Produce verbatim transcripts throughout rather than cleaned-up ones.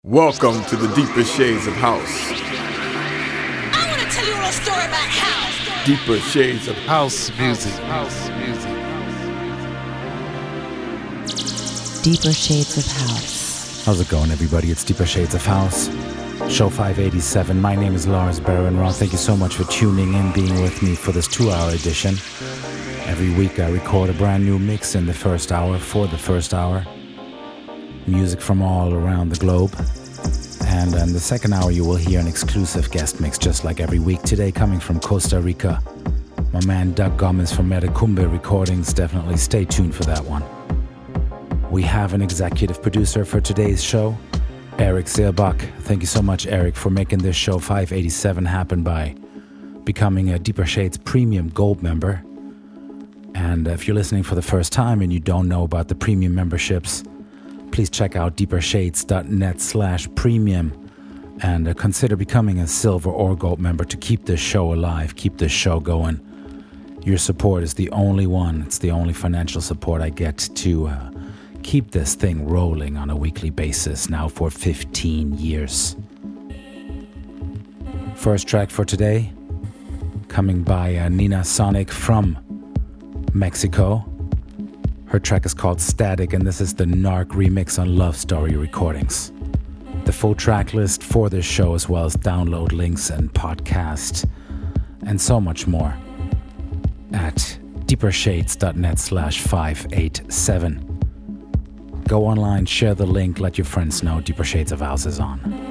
Welcome to the deeper shades of house. I want to tell you a little story about house. Deeper shades of House music. House music. Deeper Shades of House. How's it going, everybody? It's Deeper Shades of House, show five eighty-seven. My name is Lars Baron-Roth. Thank you so much for tuning in, being with me for this two-hour edition. Every week I record a brand new mix in the first hour, for the first hour. Music from all around the globe. And in the second hour you will hear an exclusive guest mix, just like every week. Today coming from Costa Rica, my man Doug Gomez from Metacumbe Recordings. Definitely stay tuned for that one. We have an executive producer for today's show, Eric Seerbach. Thank you so much, Eric, for making this show five eighty-seven happen by becoming a Deeper Shades Premium Gold member. And if you're listening for the first time and you don't know about the premium memberships, please check out deepershades.net slash premium and uh, consider becoming a silver or gold member to keep this show alive, keep this show going. Your support is the only one, it's the only financial support I get to uh, keep this thing rolling on a weekly basis now for fifteen years. First track for today, coming by uh, Nina Sonic from Mexico. Her track is called Static, and this is the Narc remix on Love Story Recordings. The full track list for this show, as well as download links and podcast, and so much more, at deepershades.net slash 587. Go online, share the link, let your friends know Deeper Shades of House is on.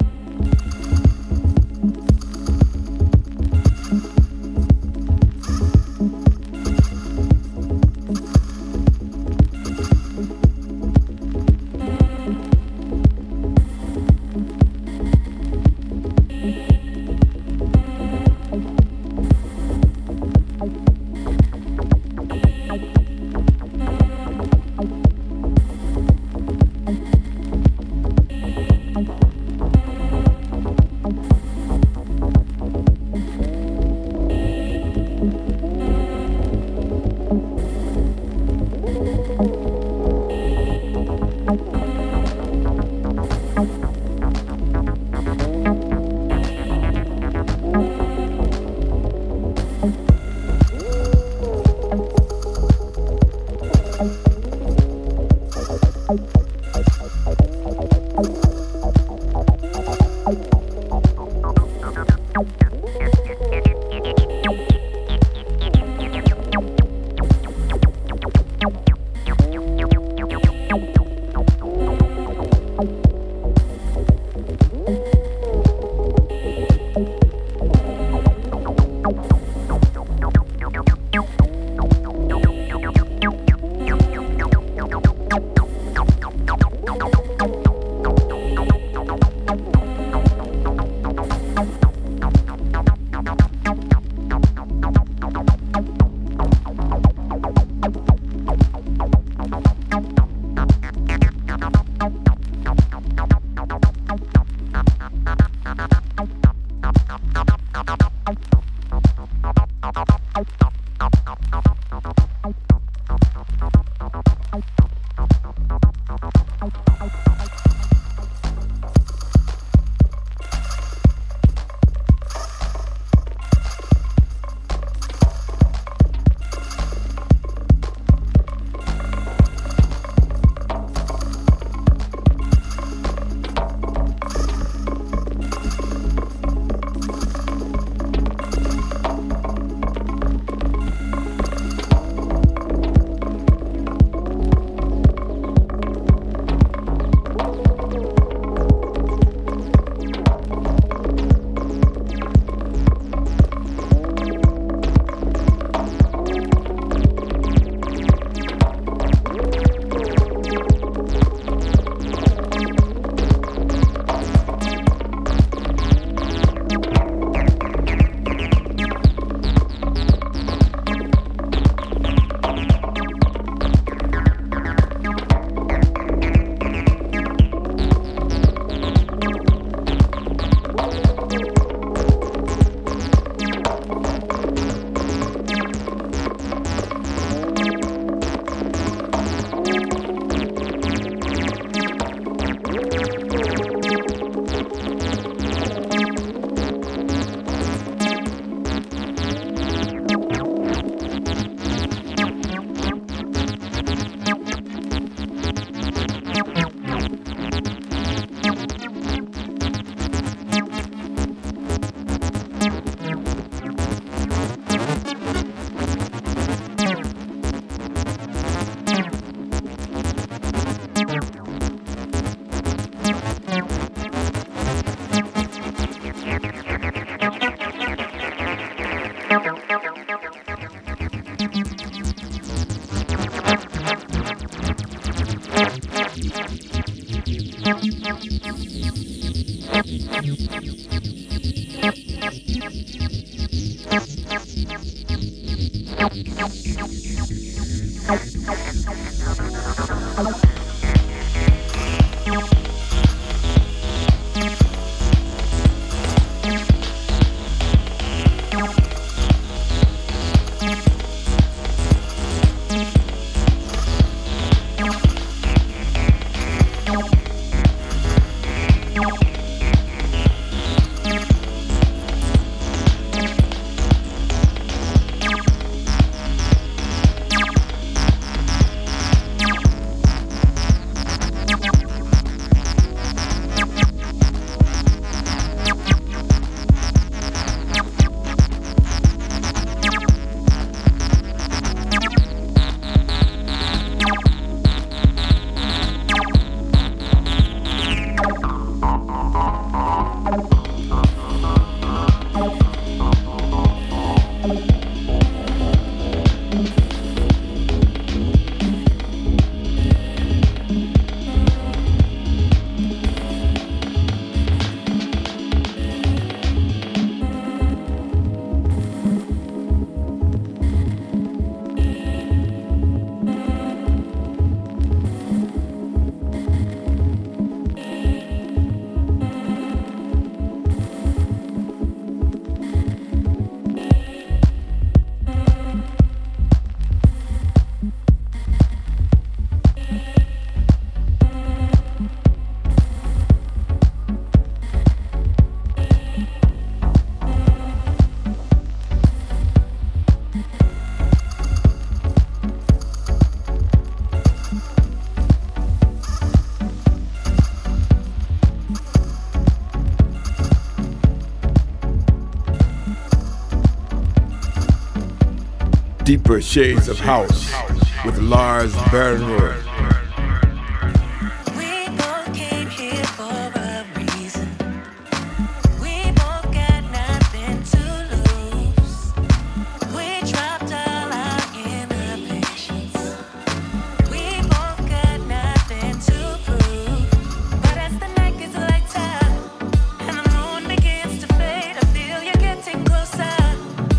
Deeper Shades of House with Lars Bernroth.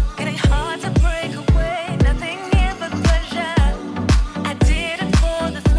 Hard to break away, nothing here but pleasure. I did it for the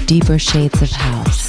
Deeper Shades of House.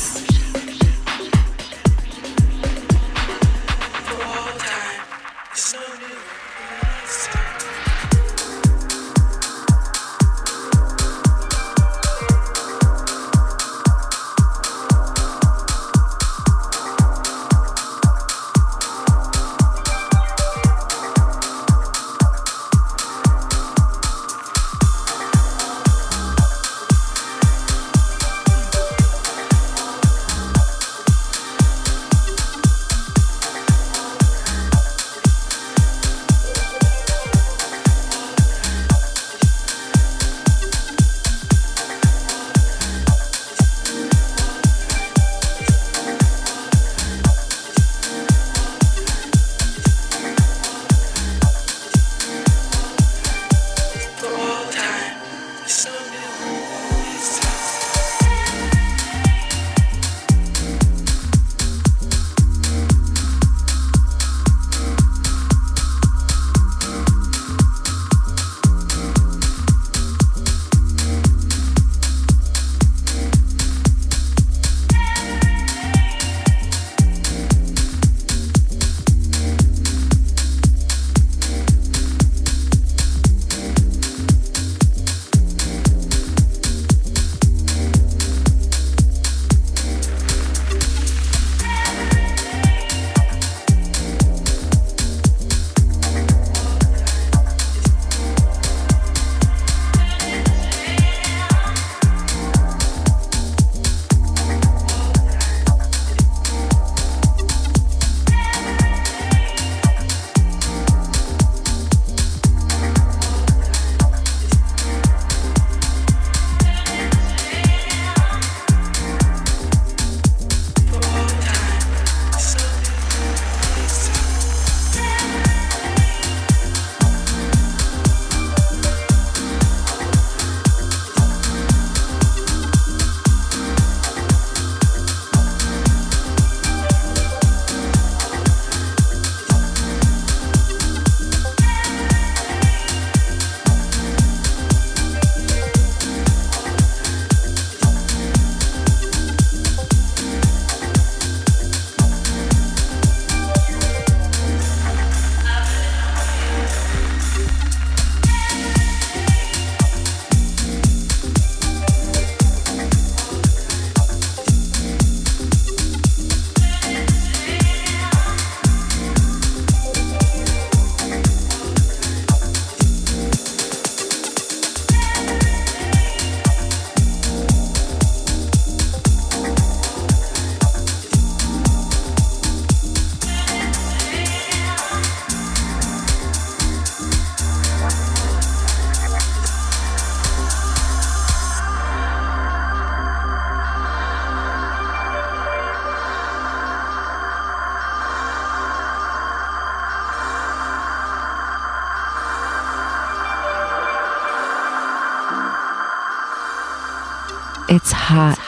It's hot.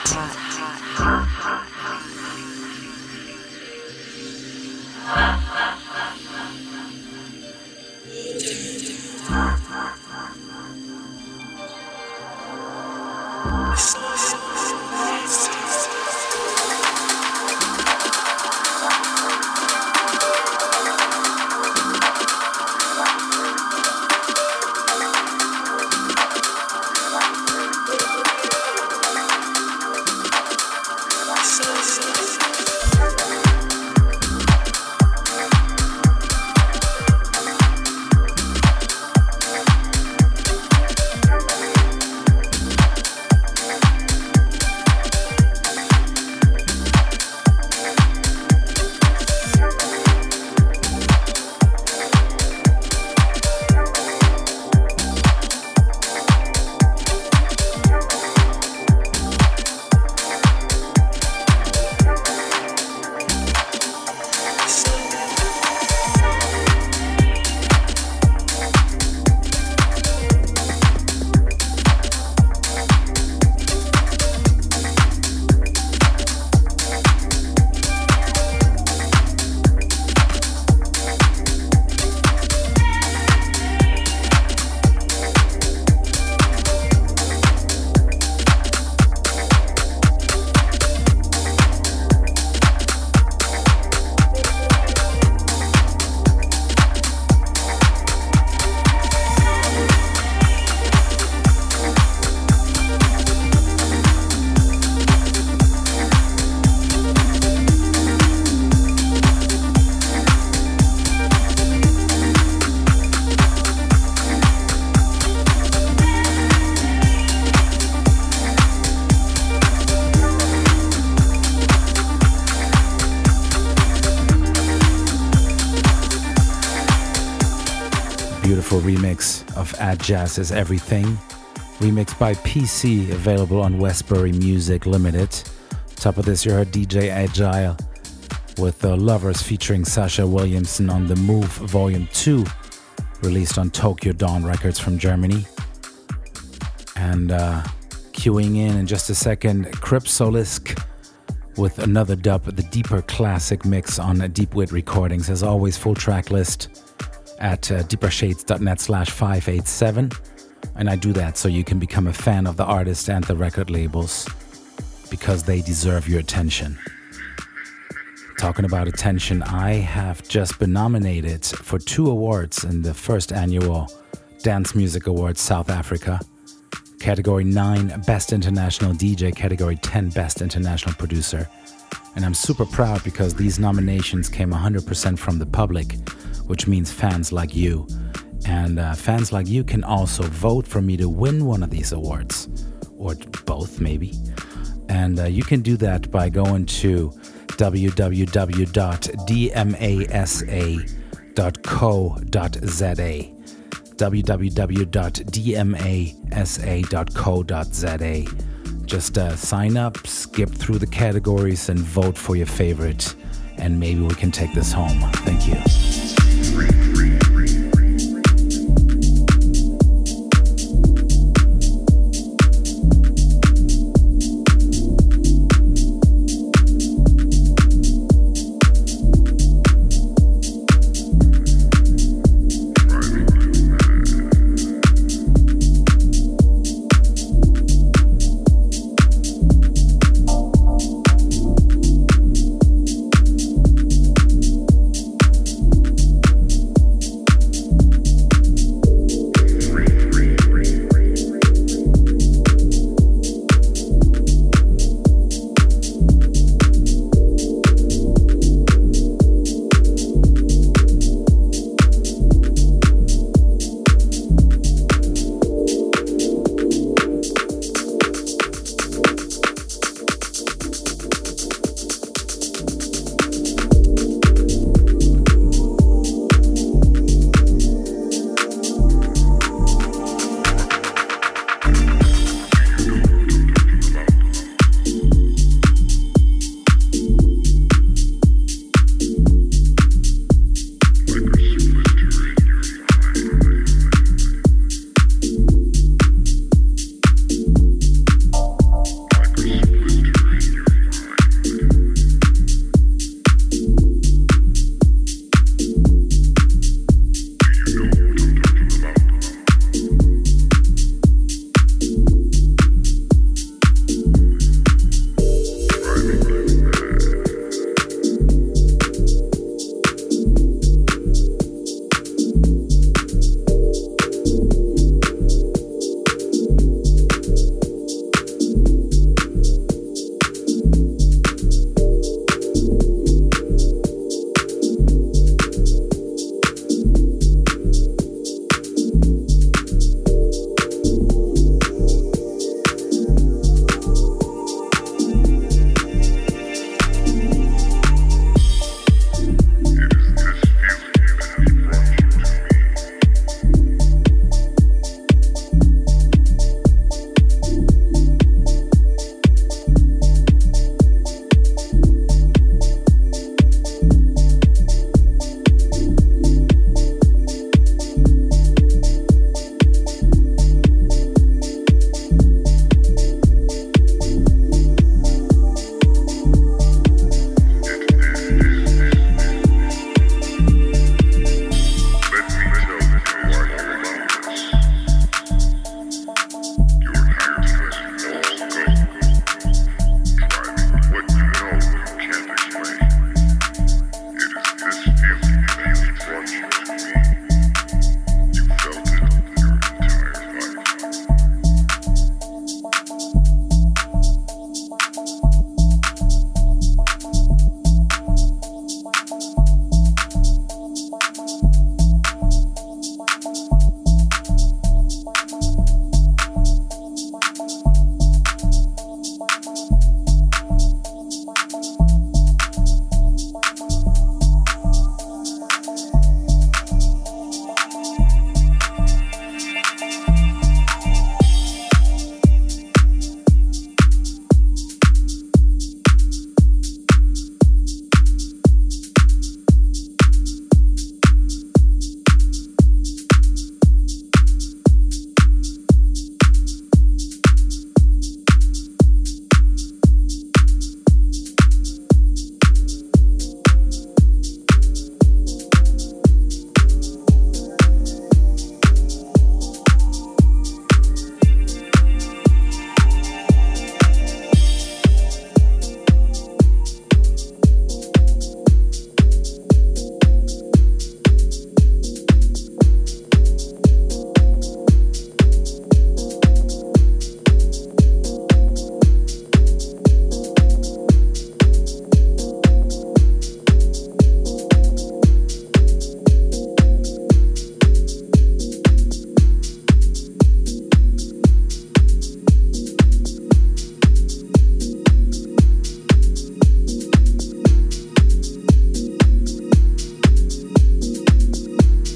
beautiful remix of At Jazz Is Everything, remixed by P C, available on Westbury Music Limited. Top of this, you heard D J Agile with The Lovers featuring Sasha Williamson on The Move Volume two, released on Tokyo Dawn Records from Germany. And uh, queuing in in just a second, Krypsolisk with another dub, the Deeper Classic mix on Deep Wit Recordings. As always, full track list at uh, deepershades.net slash 587. And I do that so you can become a fan of the artist and the record labels, because they deserve your attention. Talking about attention, I have just been nominated for two awards in the first annual Dance Music Awards South Africa. Category nine, Best International D J, Category ten, Best International Producer. And I'm super proud because these nominations came one hundred percent from the public, which means fans like you. And uh, fans like you can also vote for me to win one of these awards, or both maybe. And uh, you can do that by going to w w w dot d m a s a dot co dot z a w w w dot d m a s a dot co dot z a. Just uh, sign up, skip through the categories, and vote for your favorite, and maybe we can take this home. Thank you.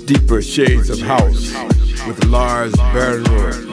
Deeper Shades of House with Lars Bernroth.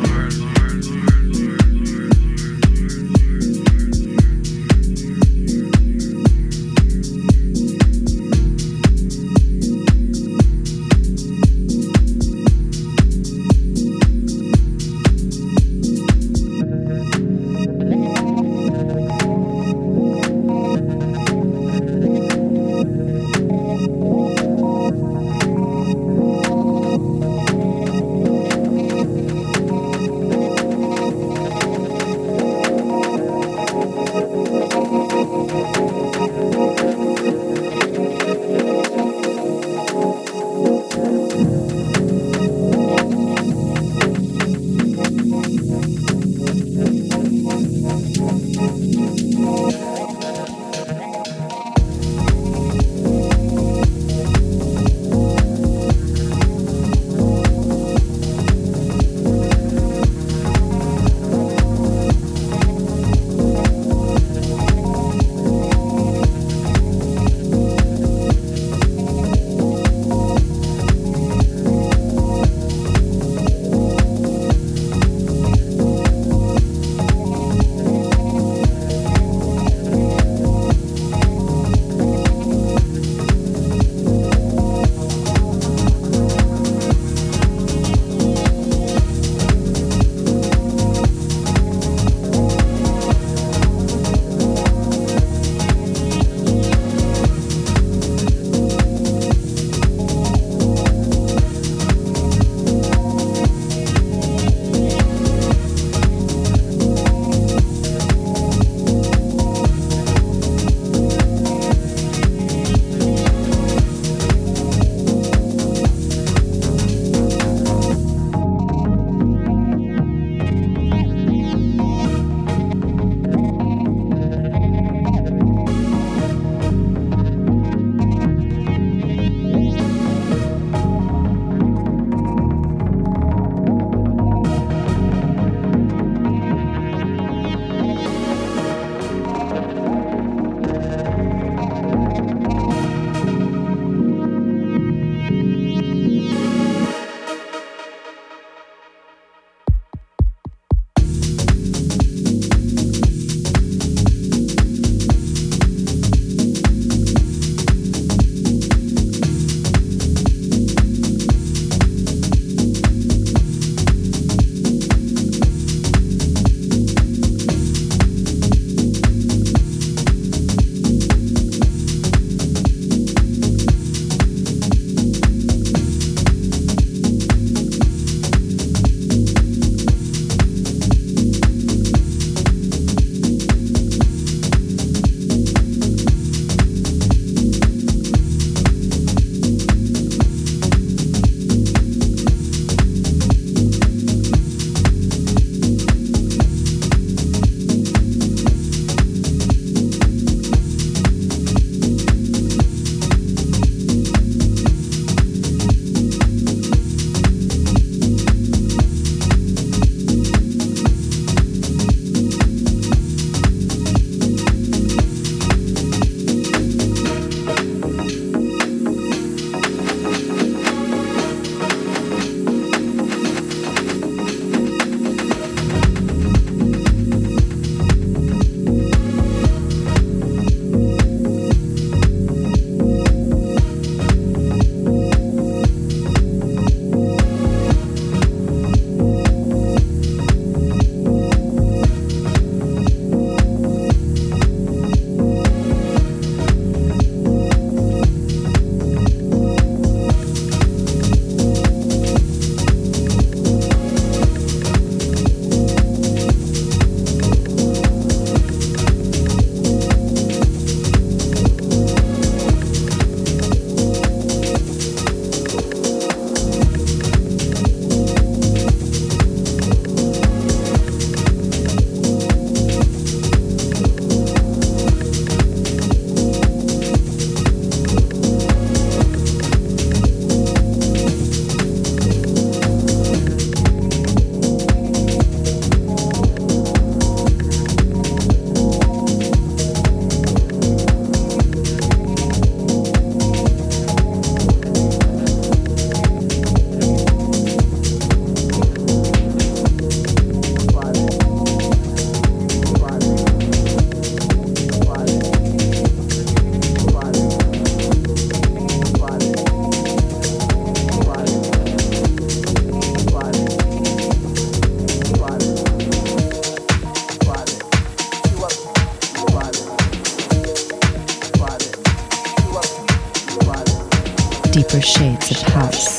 deeper shades of house.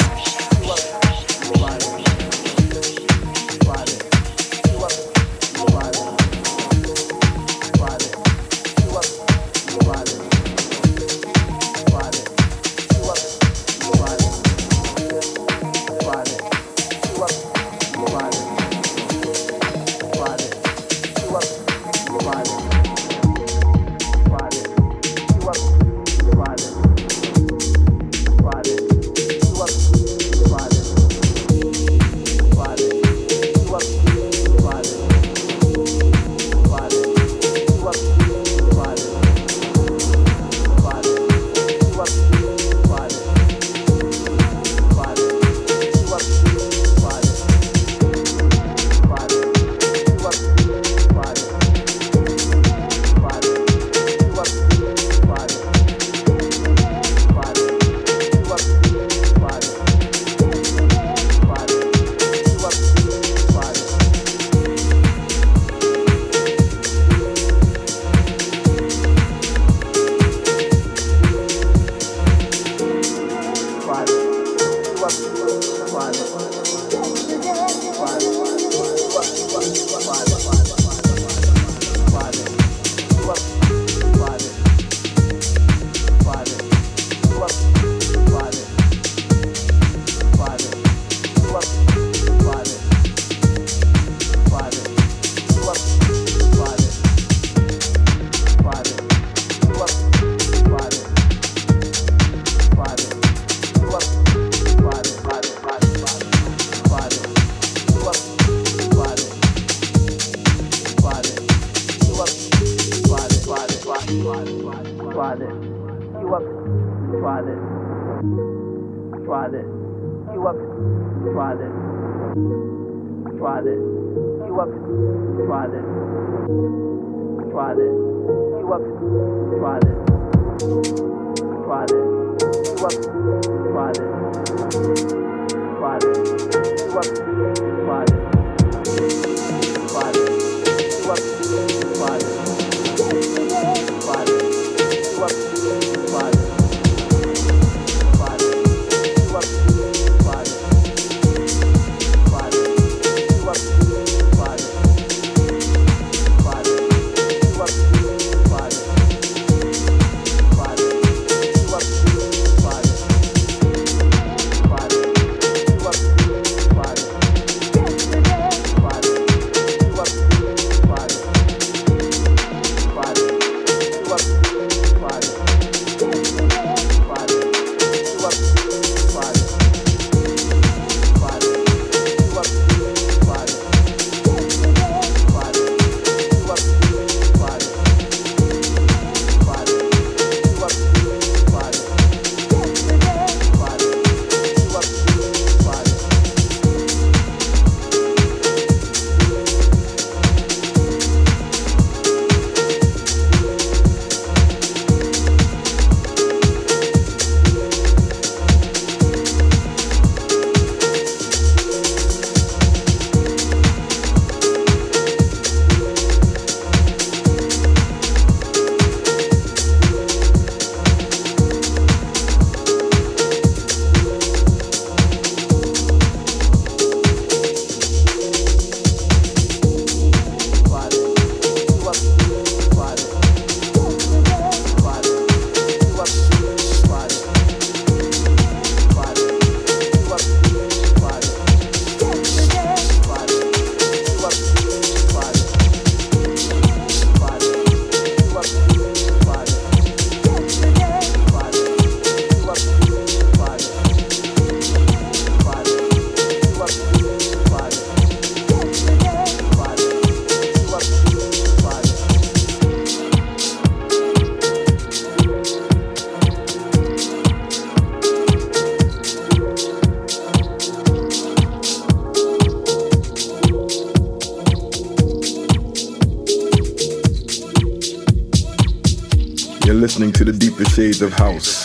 Listening to the deeper shades of house.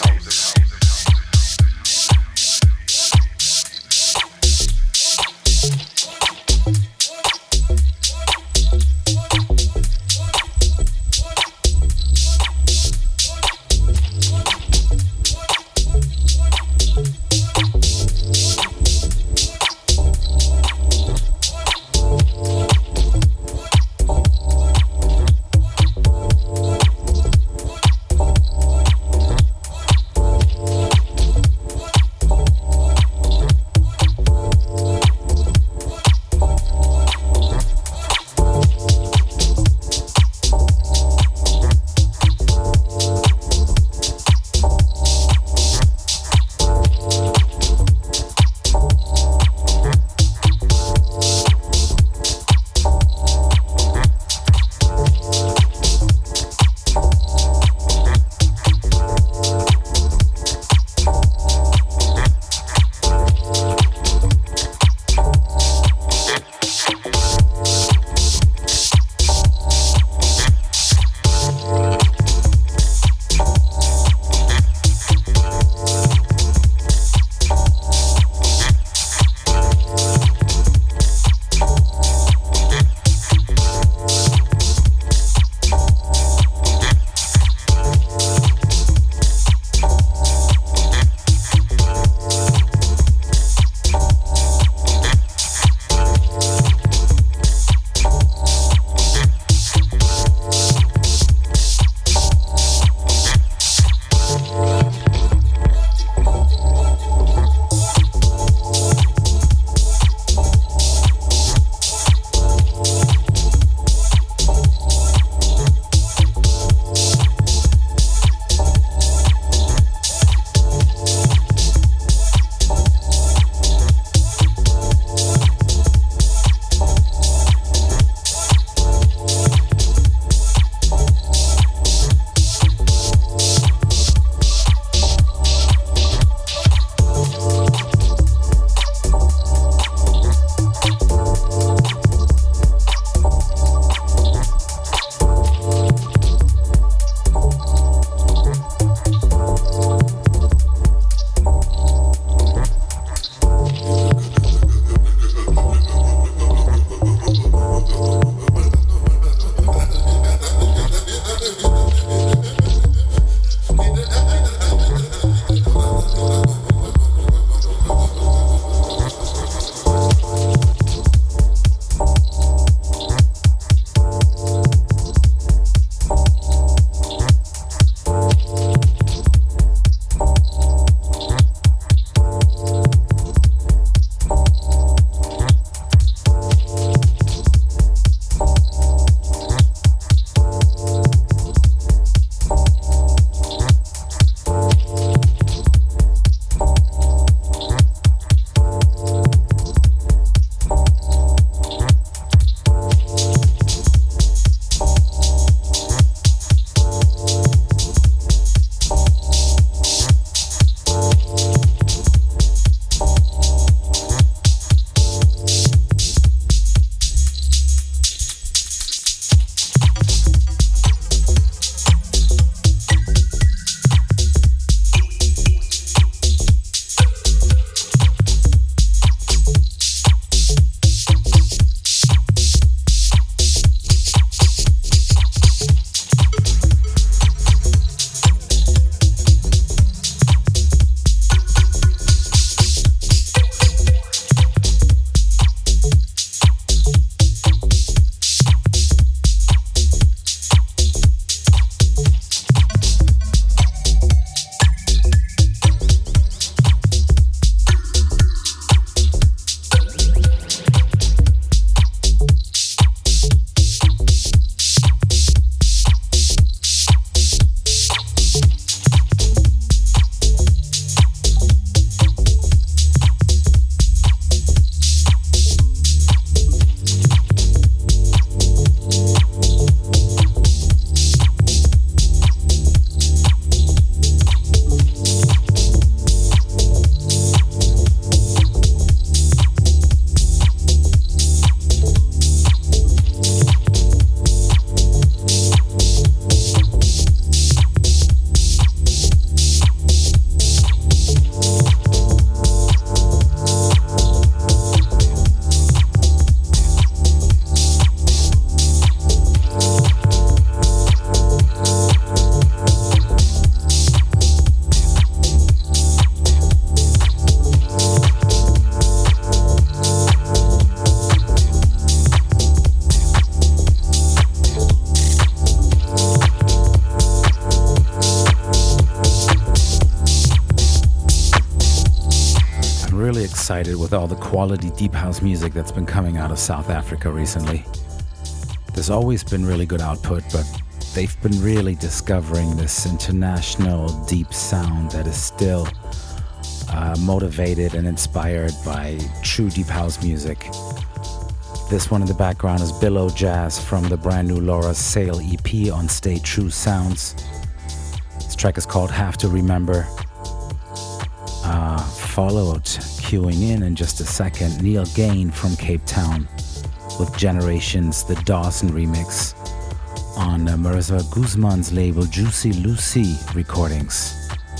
excited with all the quality deep house music that's been coming out of South Africa recently. There's always been really good output, but they've been really discovering this international deep sound that is still uh, motivated and inspired by true deep house music. This one in the background is Billow Jazz from the brand new Laura Sale E P on Stay True Sounds. This track is called Have to Remember. Uh, followed, queuing in in just a second, Neil Gain from Cape Town with Generations, the Dawson remix on uh, Marissa Guzman's label Juicy Lucy Recordings.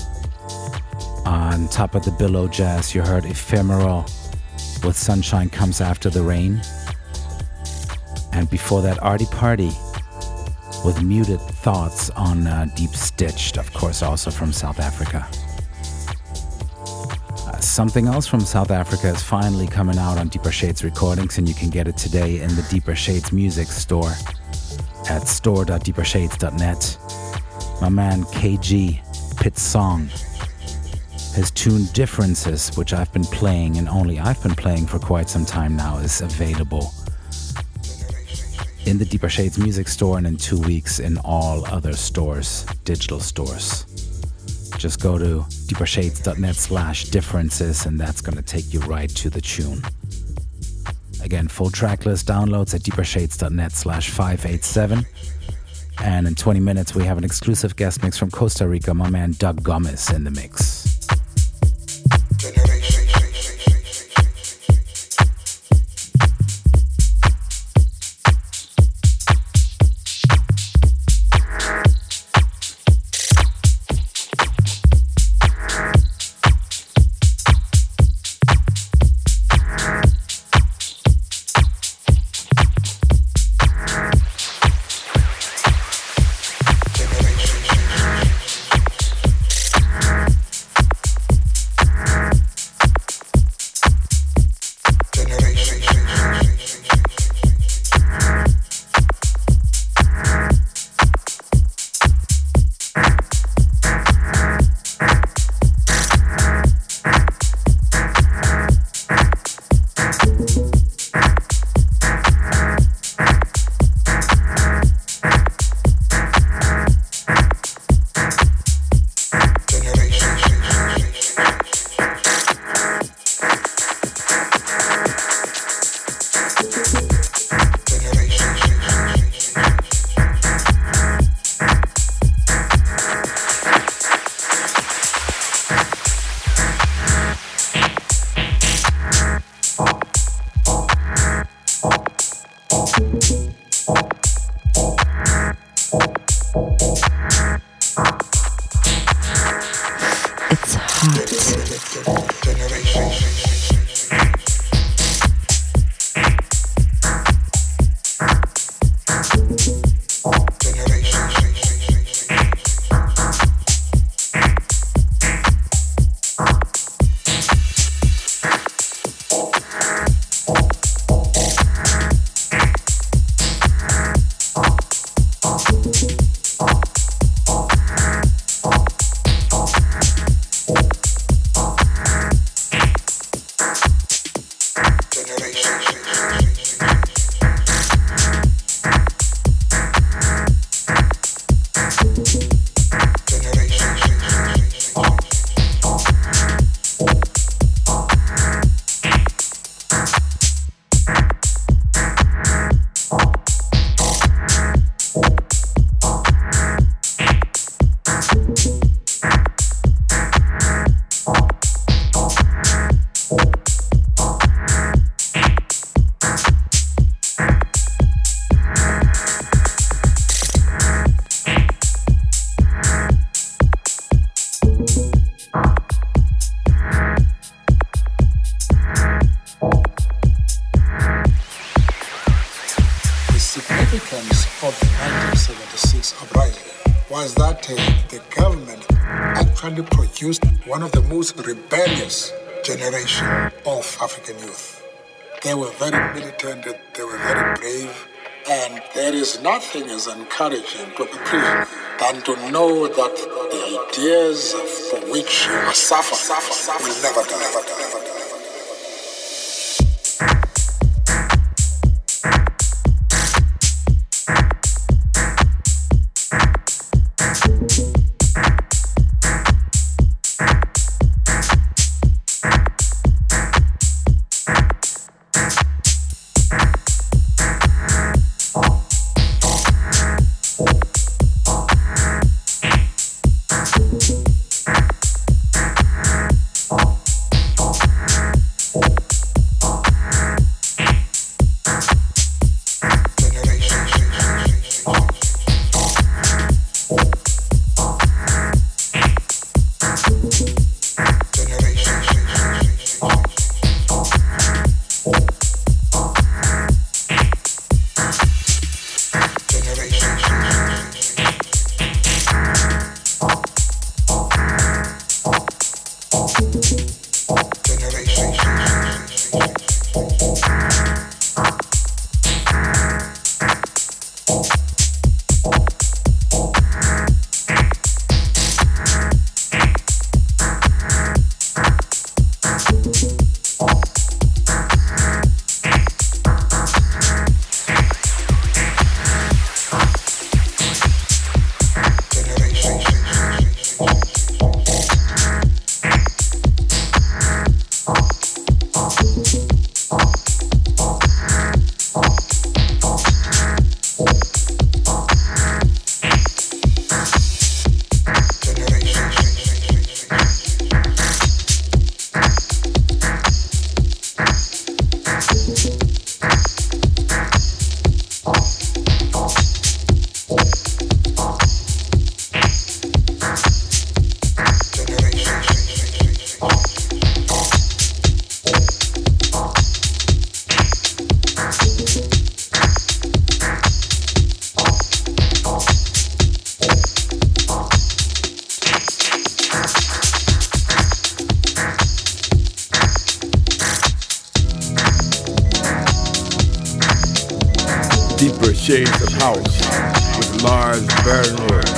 On top of the Billow Jazz, you heard Ephemeral with Sunshine Comes After the Rain. And before that, Artie Party with Muted Thoughts on uh, Deep Stitched, of course also from South Africa. Uh, something else from South Africa is finally coming out on Deeper Shades Recordings, and you can get it today in the Deeper Shades Music Store at store dot deeper shades dot net. My man K G, Pit Song, his tune Differences, which I've been playing and only I've been playing for quite some time now, is available in the Deeper Shades Music Store and in two weeks in all other stores, digital stores. Just go to deeper shades dot net slash differences and that's going to take you right to the tune. Again, full track list downloads at deeper shades dot net slash five eighty-seven. And in twenty minutes, we have an exclusive guest mix from Costa Rica, my man Doug Gomez in the mix. One of the most rebellious generation of African youth. They were very militant, they were very brave, and there is nothing as encouraging to a prisoner than to know that the ideas for which you suffer will never die. Never die, never die. Deeper Shades of House with Lars Bernroth.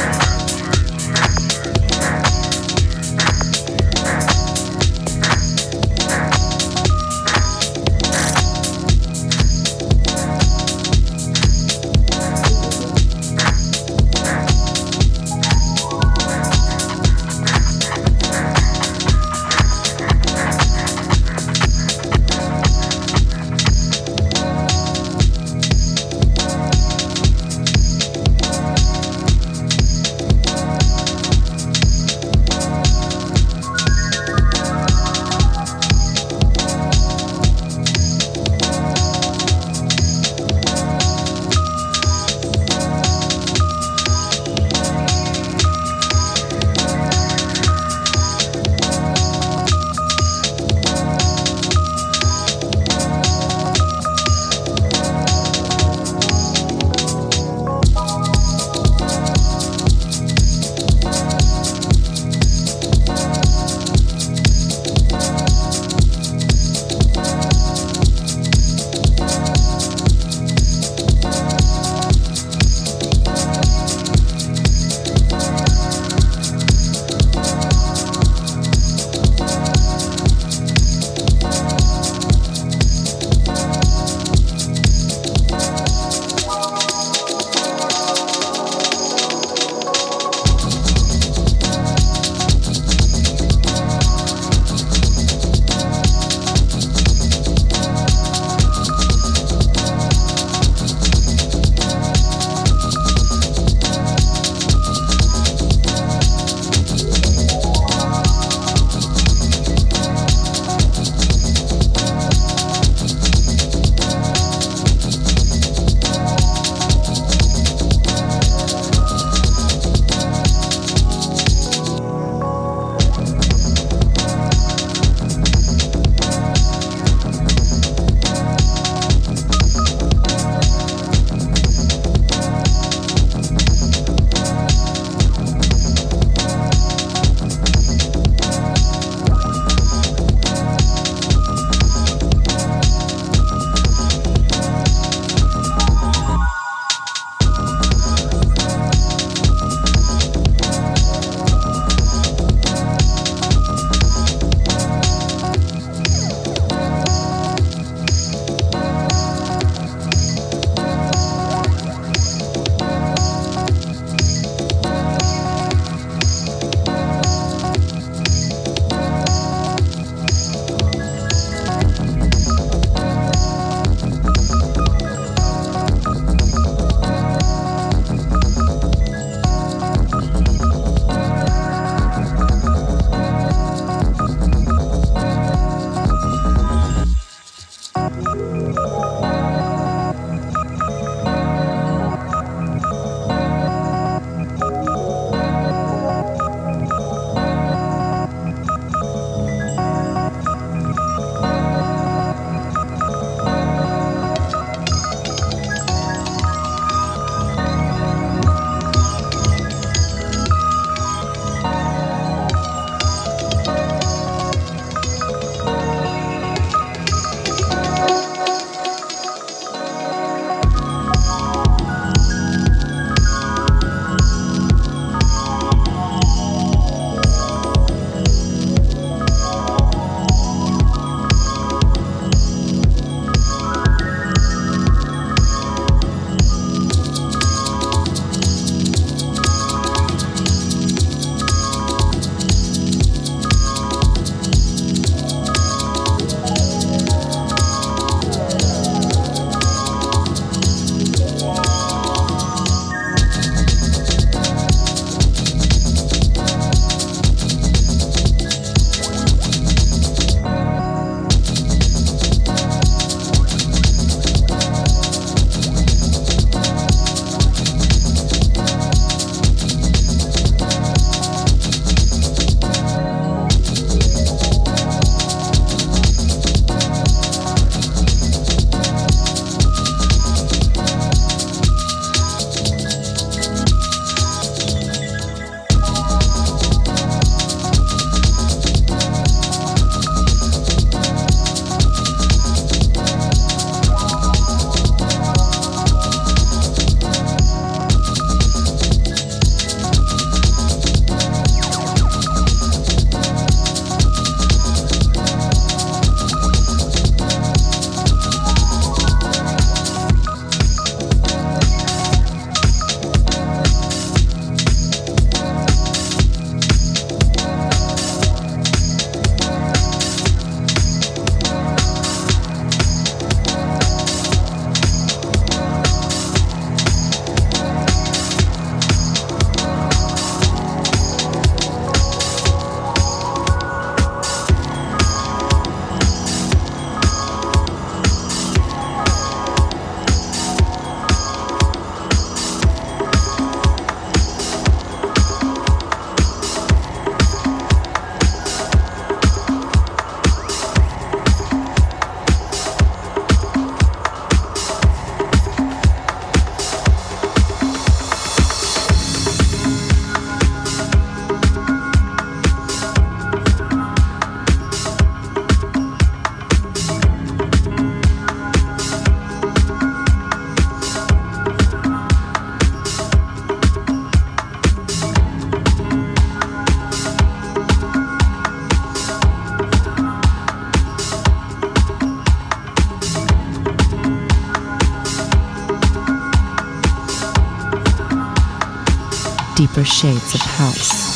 Deeper Shades of House.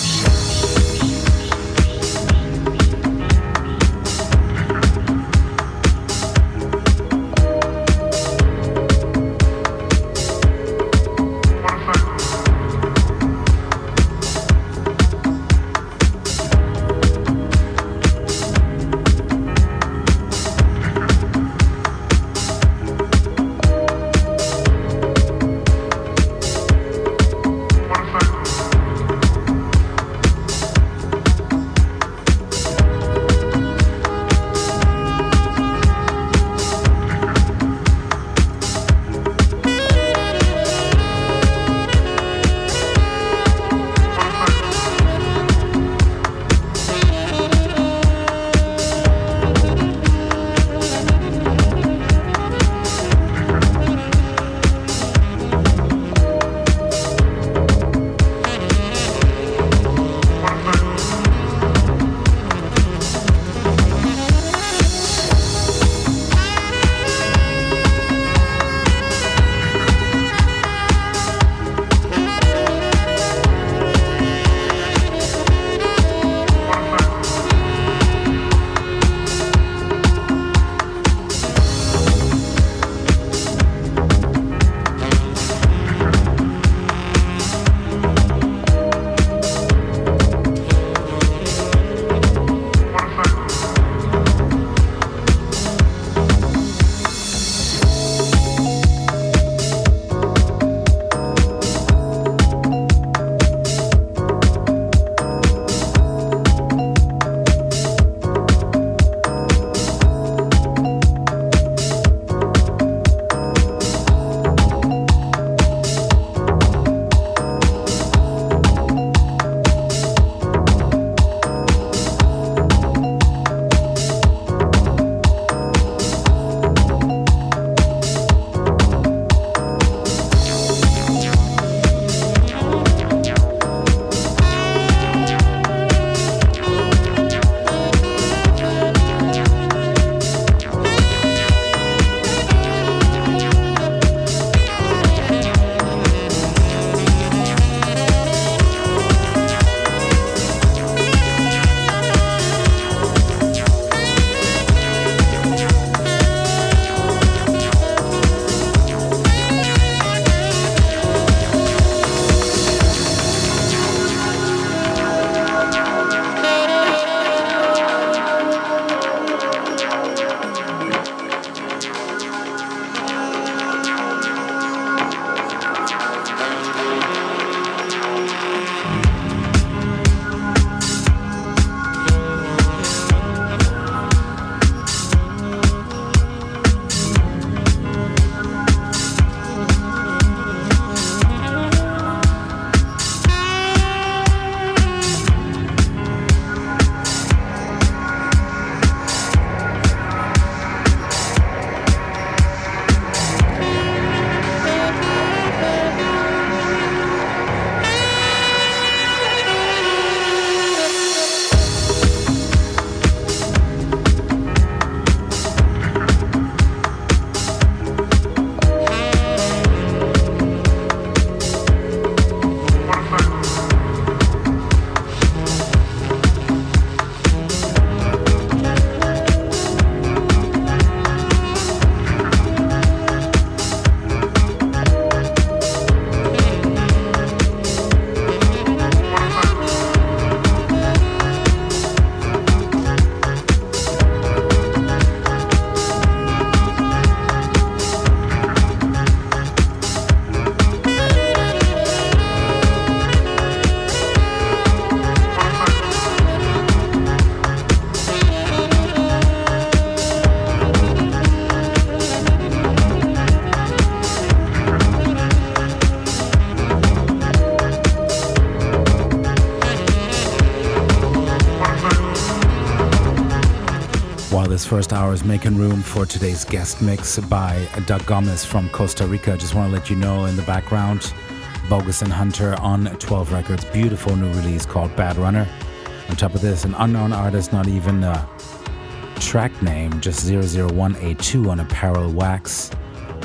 This first hour is making room for today's guest mix by Doug Gomez from Costa Rica. Just want to let you know in the background, Bogus and Hunter on twelve Records. Beautiful new release called Bad Runner. On top of this, an unknown artist, not even a track name, just zero zero one eight two on Apparel Wax.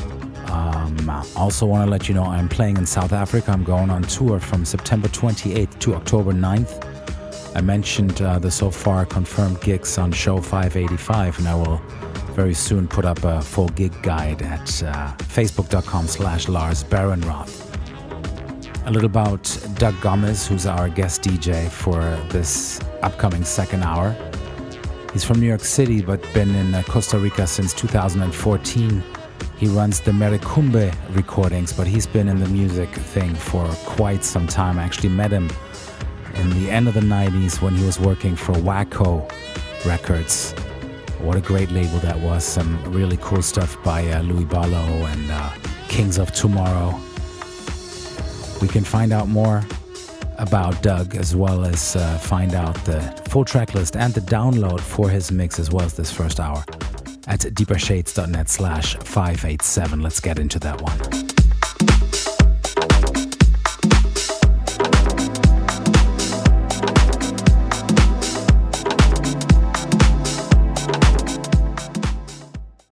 Um, I also want to let you know I'm playing in South Africa. I'm going on tour from September twenty-eighth to October ninth. I mentioned uh, the so far confirmed gigs on show five eighty-five, and I will very soon put up a full gig guide at uh, facebook.com slash Lars Behrenroth. A little about Doug Gomez, who's our guest D J for this upcoming second hour. He's from New York City, but been in uh, Costa Rica since two thousand fourteen. He runs the Mericumbe recordings, but he's been in the music thing for quite some time. I actually met him in the end of the nineties when he was working for Wacko Records. What a great label that was. Some really cool stuff by uh, Louis Barlow and uh, Kings of Tomorrow. We can find out more about Doug, as well as uh, find out the full track list and the download for his mix, as well as this first hour, at deepershades.net slash 587. Let's get into that one.